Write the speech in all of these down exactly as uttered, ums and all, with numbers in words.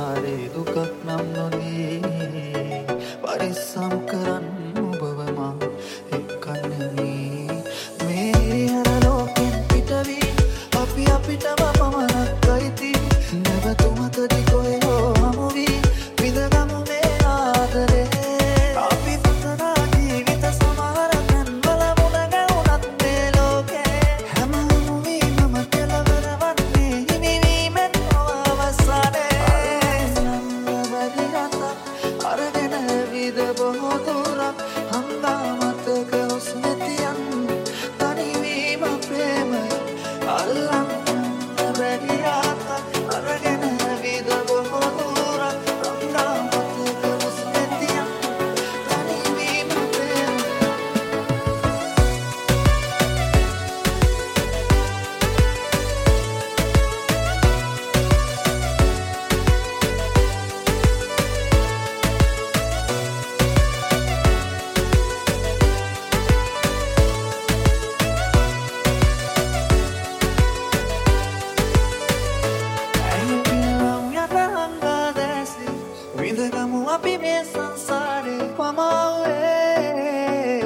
සංසාරේ දුකක් නම් නොදී පරිස්සම් කරන්න ඔබව මා එක්කන්නේ මේ හැර ලෝකෙන් පිටවී අපි අපිටම පමණක් අයිති නැවතුමකදී කොහේ හෝ හමු වී විඳගමු මේ ආදරේ අපි පුතනා ජීවිත සමහර තැන්වල මුණ ගැහුණත් මේ ලෝකේ හැම හමු වීමම කෙලවර වන්නේ හිමිවීමෙන් අවසානයේ අරගෙන විද බොහෝ දුරක් හංගාමතක ඔස්මෙතියන් තනිවීම ප්‍රේමය අල්ලන්න බැරි ආතක් අරගෙන විද බොහෝ දුරක් හංගාමතක ඔස්මෙතියන් තනිවීම ප්‍රේමය විඳගමු අපි මේ සංසාරේ පමාවේ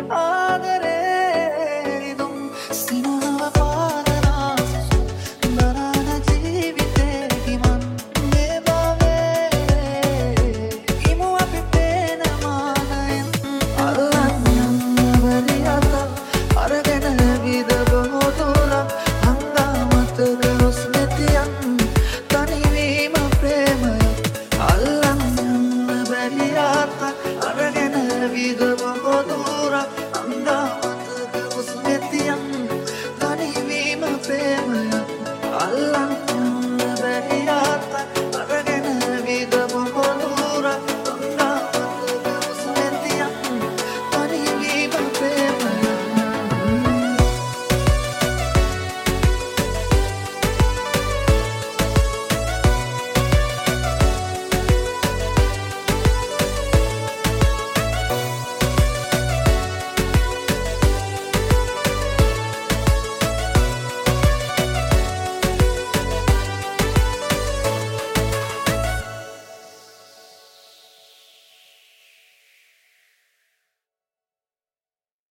ආදරේ දුම් සිනහව පාදනා දරාන ජීවිතේ කිමන් මේ භවයේ ඉමු අපි පේන මානයෙන් අල්ලන් යන්න බැරි අත අරගෙන විද බොහෝ දුරක් හංගාමතක ඔස්මෙතියන් තනිවීම ප්‍රේමය අල්ලන් යන්න බැරි ආතක් අරගෙන විද බොහෝ දුරක් හංගාමතක ඔස්මෙතියන් තනිවීම ප්‍රේමය අල්ලන් යන්න